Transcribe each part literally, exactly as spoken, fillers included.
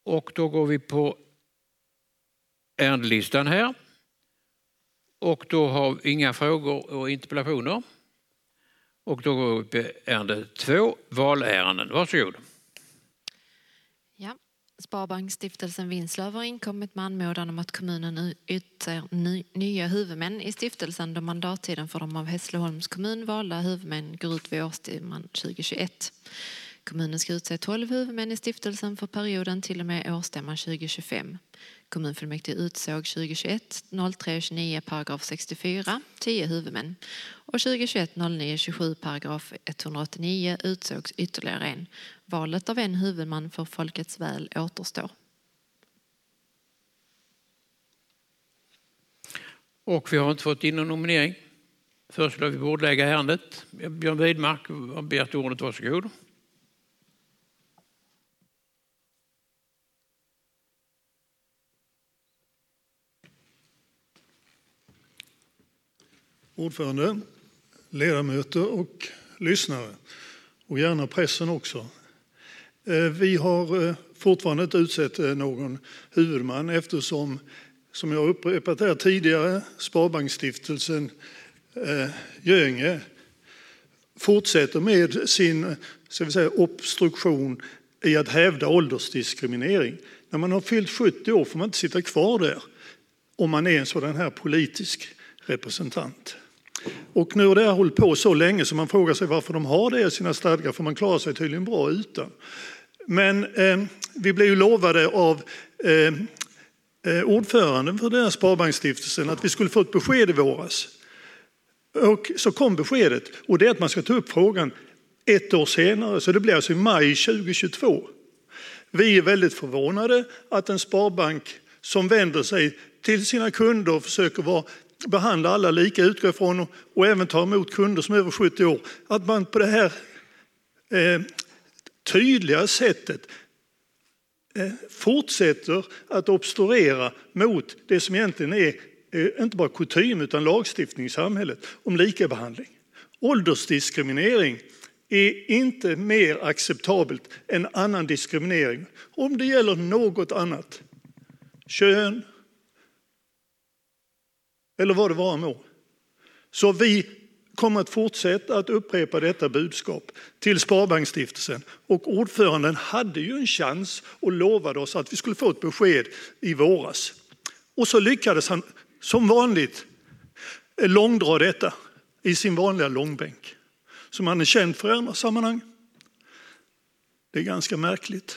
Och då går vi på ärendelistan här. Och då har vi inga frågor och interpellationer. Och då går vi på ärende två, valärenden. Varsågod. Ja. Sparbanksstiftelsen Vinslöv har inkommit med anmodan om att kommunen utser ny, nya huvudmän i stiftelsen då mandattiden för de av Hässleholms kommun valda huvudmän går ut vid årsstämman tjugohundratjugoett. Kommunen ska utse tolv huvudmän i stiftelsen för perioden till och med årsstämman tjugohundratjugofem. Kommunfullmäktige utsåg tjugohundratjugoett noll tre tjugonio paragraf sextiofyra tio huvudmän och tjugohundratjugoett noll nio tjugosju paragraf etthundraåttionio utsågs ytterligare en. Valet av en huvudman för folkets väl återstår. Och vi har inte fått in någon nominering. Föreslår vi bordlägga ärendet. Björn Widmark har begärt ordet, varsågod. Ordförande, ledamöter och lyssnare och gärna pressen också. Vi har fortfarande inte utsett någon huvudman eftersom, som jag upprepat här tidigare, Sparbanksstiftelsen Göinge fortsätter med sin, ska vi säga, obstruktion i att hävda åldersdiskriminering. När man har fyllt sjuttio år får man inte sitta kvar där om man är en sådan här politisk representant. Och nu har det här hållit på så länge så man frågar sig varför de har det i sina stadgar, för man klarar sig tydligen bra utan. Men eh, vi blev ju lovade av eh, ordföranden för den här Sparbanksstiftelsen att vi skulle få ett besked i våras. Och så kom beskedet, och det är att man ska ta upp frågan ett år senare, så det blir alltså i maj tjugohundratjugotvå. Vi är väldigt förvånade att en sparbank som vänder sig till sina kunder och försöker vara behandla alla lika, utgå ifrån och, och även ta emot kunder som är över sjuttio år. Att man på det här eh, tydliga sättet eh, fortsätter att obstruera mot det som egentligen är eh, inte bara kutym utan lagstiftning i samhället om lika behandling. Åldersdiskriminering är inte mer acceptabelt än annan diskriminering om det gäller något annat. Kön, eller vad det var må. Så vi kommer att fortsätta att upprepa detta budskap till Sparbanksstiftelsen. Och ordföranden hade ju en chans och lovade oss att vi skulle få ett besked i våras. Och så lyckades han som vanligt långdra detta i sin vanliga långbänk. Som han är känd för i andra sammanhang. Det är ganska märkligt.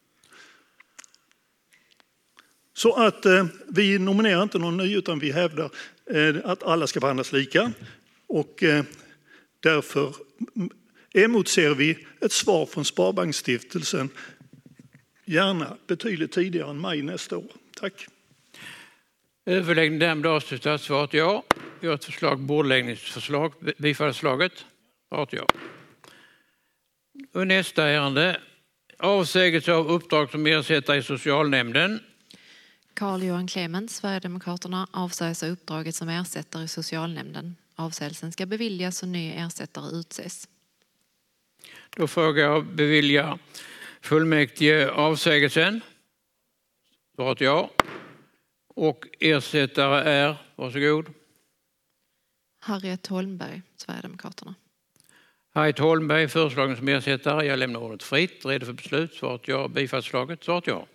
Så att eh, vi nominerar inte någon ny utan vi hävdar eh, att alla ska behandlas lika. Och eh, därför emotser vi ett svar från Sparbanksstiftelsen. Gärna betydligt tidigare än maj nästa år. Tack. Överläggning därmed avslutas. Svaret ja. Vi har ett förslag, bordläggningsförslag. Bifallsförslaget. Svaret ja. Och nästa ärende. Avsägelse av uppdrag som ersättare i socialnämnden. Carl-Johan Clemens, Sverigedemokraterna, avsäger sig uppdraget som ersättare i socialnämnden. Avsägelsen ska beviljas och ny ersättare utses. Då frågar jag bevilja fullmäktige avsägelsen. Svaret ja. Och ersättare är, varsågod. Harriet Holmberg, Sverigedemokraterna. Harriet Holmberg föreslagen som ersättare. Jag lämnar ordet fritt. Redo för beslut. Svaret ja. Bifallsförslaget. Svaret ja.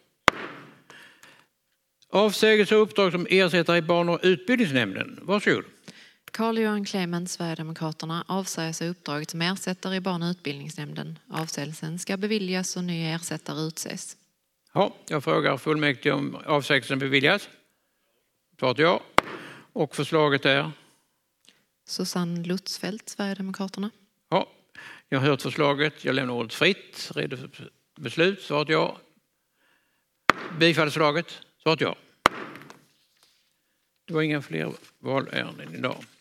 Avsägelse av uppdrag som ersättare i barn- och utbildningsnämnden. Varsågod. Carl-Johan Clemens, Sverigedemokraterna, avsäger sig uppdraget som ersättare i barn- och utbildningsnämnden. Avsägelsen ska beviljas och ny ersättare utses. Ja, jag frågar fullmäktige om avsägelsen beviljas. Svaret ja. Och förslaget är? Susanne Lutzfeldt, Sverigedemokraterna. Ja, jag har hört förslaget. Jag lämnar ordet fritt. Redo för beslut. Svaret ja. Bifallsförslaget. Svaret ja. Det var inga fler valärenden idag.